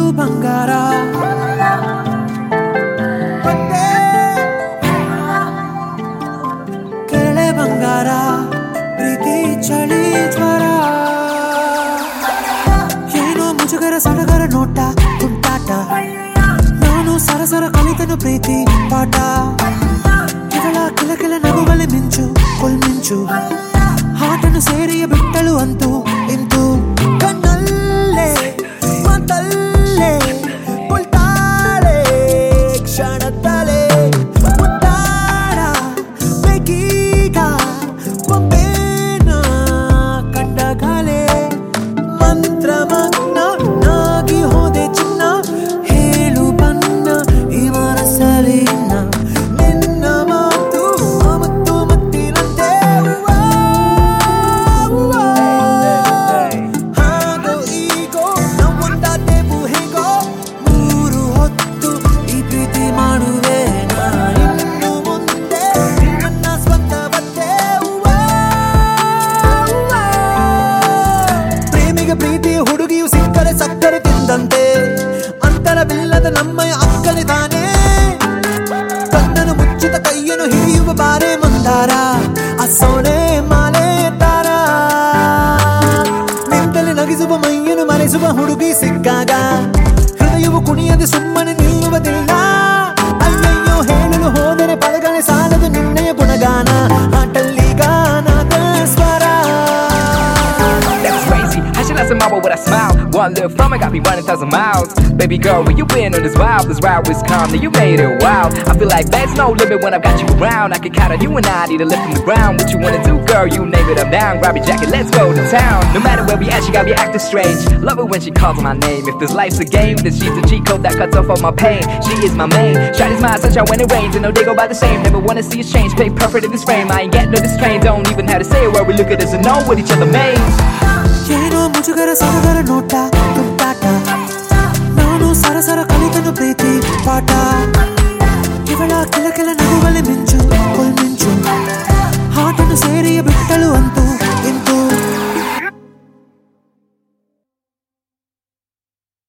ಬಂಗಾರ ಕೆಳೆ ಬಂಗಾರ ಪ್ರೀತಿ ಚಳಿ ಜ್ವರ ಏನೋ ಮುಜುಗರ ಸಡಗರ ನೋಟ ತುಂಟಾಟ ನಾನು ಸರಸರ ಕಲಿತನು ಪ್ರೀತಿ ಪಾಠ ಇವಳ ಕೆಲ ಕೆಲ ನಗುವಲೆ ಮಿಂಚು ಕೊಲ್ಮಿಂಚು ಹಾಟನ್ನು ಸೇರಿಯ ಬಿಟ್ಟಳು ಅಂತೂ ಇಂತೂ ಕಣ್ಣಲ್ಲೇ ಮಾತಲ್ಲೇ ಕೊಲ್ತಾಳೆ ಕ್ಷಣದಲ್ಲೇ ಮುತ್ತಾಡ ಬೇಕೀಗ ಒಮ್ಮೆನ ಕಂಡಗಾಲೆ ಮಂತ್ರಮಗ್ನ ನಾಗಿ ಹೋದೆ ಚಿನ್ನ ಹೇಳು ಬನ್ನ ಈ ಮನಸ್ಸಲಿನ್ನ ನಿನ್ನ ಮಾತು ಮತ್ತು ಮತ್ತಿನಂತೆ ಹಾಗೋ ಈಗೋ ನಮ್ಮೊಂದಾದೆವು ಹೇಗೋ ಮೂರು ಹೊತ್ತು ಈ ಪ್ರೀತಿ ಮಾಡುವೆ ಇನ್ನು ಮುಂದೆ ನನ್ನ ಸ್ವಂತವತ್ತೆ ಪ್ರೇಮಿಗ ಪ್ರೀತಿಯ ಹುಡುಗಿಯು ಸಿಕ್ಕರೆ ಸಕ್ಕರೆ ತಿಂದಂತೆ ಅಂತರವಿಲ್ಲದ ನಮ್ಮಯ ಅಕ್ಕನೆ ತಾನೇ ಕಣ್ಣನು ಮುಚ್ಚಿದ ಕೈಯನ್ನು ಹಿಡಿಯುವ ಬಾರೆ ಮಂದಾರ ಅಸೋಣೆ ಮಾಲೆ ತಾರ ನಿಂತಲ್ಲಿ ನಗಿಸುವ ಮೈಯನ್ನು ಮರೆಸುವ ಹುಡುಗಿ ಸಿಕ್ಕಾಗ ಹೃದಯವು ಕುಣಿಯದೆ ಸುಮ್ಮನೆ ನಿಲ್ಲುವುದಿಲ್ಲ ಅಯ್ಯಯ್ಯೋ ಹೇಳಲು ಹೋದರೆ ಪದಗಳೇ ಸಾಲದು ನಿನ್ನೆಯ ಗುಣಗಾನ ಆಟಲ್ಲೀಗ ನಾದ ಸ್ವರ That's crazy. How should I say my with a smile? One look from it got me running 1,000 miles. Baby girl, where you been on this wild? This ride was calm, then you made it wild. I feel like there's no limit when I've got you around. I can count on you and I need to lift from the ground. What you wanna do, girl? You name it, I'm down. Grab your jacket, let's go to town. No matter where we at, she got me acting strange. Love it when she calls my name. If this life's a game, then she's the cheat code that cuts off all my pain. She is my main. Shawty's my sunshine when it rains, and no day go by the same. Never wanna see us change. Play perfect in this frame. I ain't get no distrain. Don't even have to say a word. We look at us and know what each other means. ಏನೋ ಮುಜುಗರ ಸಡಗರ ನೋಟ ತುಂಟಾಟ ನಾನು ಸರಸರ ಕಲಿತನು ಪ್ರೀತಿ ಪಾಠ ಇವಳ ಕೆಲ ಕೆಲ ನಗುವಲೆ ಮಿಂಚು